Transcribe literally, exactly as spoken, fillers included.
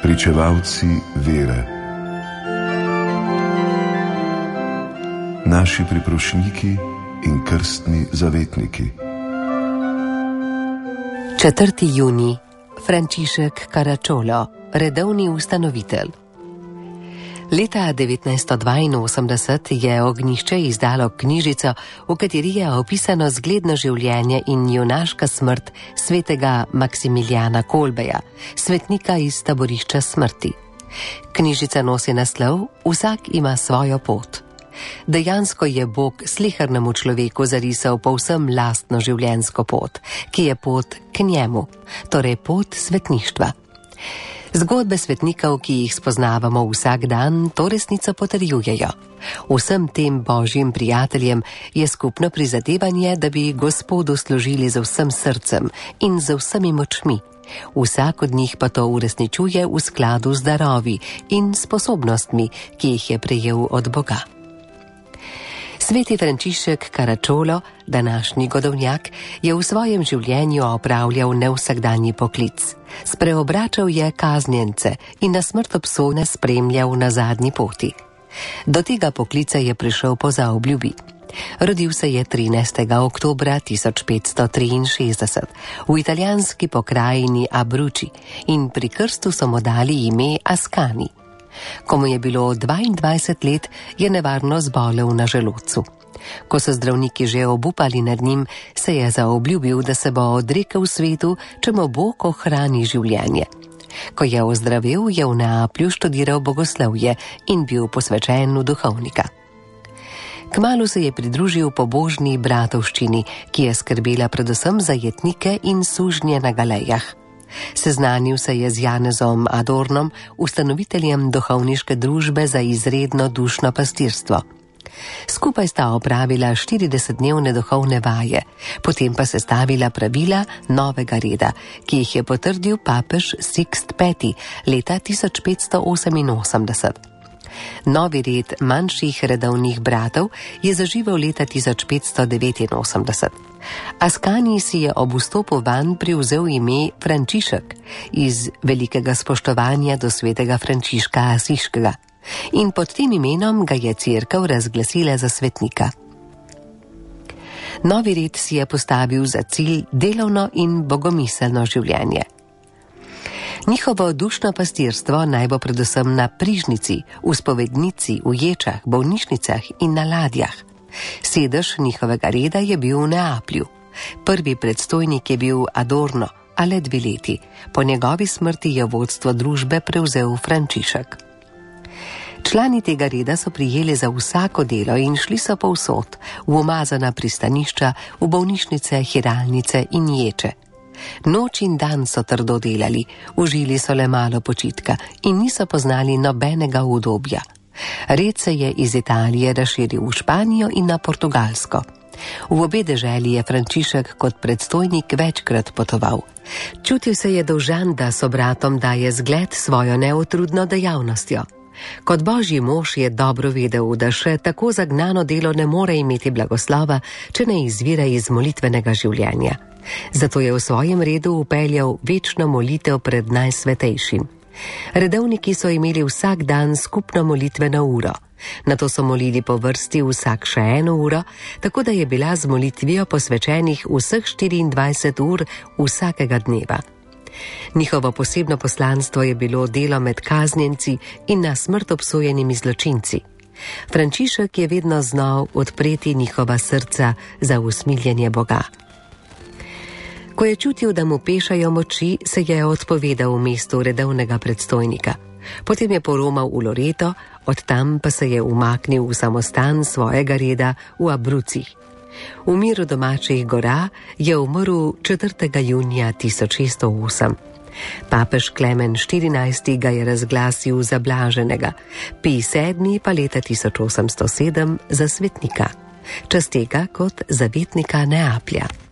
pričevalci vere, naši priprošniki in krstni zavetniki. četrti junij, Frančišek Caracciolo, redovni ustanovitelj. Leta devetnajststo dvainosemdeset je Ognjišče izdalo knjižico, v kateri je opisano zgledno življenje in junaška smrt svetega Maksimilijana Kolbeja, svetnika iz taborišča smrti. Knjižica nosi naslov Vsak ima svojo pot. Dejansko je Bog slehernemu človeku zarisal povsem lastno življenjsko pot, ki je pot k njemu, torej pot svetništva. Zgodbe svetnikov, ki jih spoznavamo vsak dan, to resnico potrjujejo. Vsem tem božjim prijateljem je skupno prizadevanje, da bi Gospodu služili z vsem srcem in z vsemi močmi. Vsak od njih pa to uresničuje v skladu z darovi in sposobnostmi, ki jih je prejel od Boga. Sveti Frančišek Caracciolo, današnji godovnjak, je v svojem življenju opravljal nevsakdanji poklic. Spreobračal je kaznjence in na smrt obsojene spremljal na zadnji poti. Do tega poklica je prišel po zaobljubi. Rodil se je trinajstega oktobra tisoč petsto triinšestdeset v italijanski pokrajini Abruzzi in pri krstu so mu dali ime Ascani. Ko mu je bilo dvaindvajset let, je nevarno zbolel na želodcu. Ko so zdravniki že obupali nad njim, se je zaobljubil, da se bo odrekel svetu, če mu Bog ohrani življenje. Ko je ozdravel, je v Neaplju študiral bogoslovje in bil posvečen v duhovnika. Kmalu se je pridružil pobožni bratovščini, ki je skrbela predvsem za jetnike in sužnje na galejah. Seznanil se je z Janezom Adornom, ustanoviteljem duhovniške družbe za izredno dušno pastirstvo. Skupaj sta opravila štiridesetdnevne duhovne vaje, potem pa sestavila pravila novega reda, ki jih je potrdil papež Sixt peti leta tisoč petsto oseminosemdeset. Novi red manjših redovnih bratov je zaživel leta tisoč petsto devetinosemdeset. Ascani si je ob vstopu vanj privzel ime Frančišek iz velikega spoštovanja do svetega Frančiška Asiškega in pod tem imenom ga je cerkev razglasila za svetnika. Novi red si je postavil za cilj delovno in bogomiselno življenje. Njihovo dušno pastirstvo naj bo predvsem na prižnici, v spovednici, v ječah, bolnišnicah in na ladjah. Sedež njihovega reda je bil v Neaplju. Prvi predstojnik je bil Adorno, a le dve leti. Po njegovi smrti je vodstvo družbe prevzel Frančišek. Člani tega reda so prijeli za vsako delo in šli so povsod, v umazana pristanišča, v bolnišnice, hiralnice in ječe. Noč in dan so trdo delali, užili so le malo počitka in niso poznali nobenega udobja. Red se je iz Italije razširil v Španijo in na Portugalsko. V obe deželi je Frančišek kot predstojnik večkrat potoval. Čutil se je dolžan, da so bratom daje zgled svojo neutrudno dejavnostjo. Kot božji mož je dobro vedel, da še tako zagnano delo ne more imeti blagoslova, če ne izvira iz molitvenega življenja. Zato je v svojem redu upeljal večno molitev pred najsvetejšim. Redovniki so imeli vsak dan skupno molitveno uro. Nato so molili po vrsti vsak še eno uro, tako da je bila z molitvijo posvečenih vseh štiriindvajset ur vsakega dneva. Njihovo posebno poslanstvo je bilo delo med kaznjenci in na smrt obsojenimi zločinci. Frančišek je vedno znal odpreti njihova srca za usmiljenje Boga. Ko je čutil, da mu pešajo moči, se je odpovedal v mestu redovnega predstojnika. Potem je poromal v Loreto, od tam pa se je umaknil v samostan svojega reda v Abruzzih. V miru domačih gora je umrl četrtega junija tisoč šeststo osem. Papež Klemen štirinajsti ga je razglasil za blaženega, Pij sedmi pa leta tisoč osemsto sedem za svetnika. Čez tega kot zavetnika Neaplja.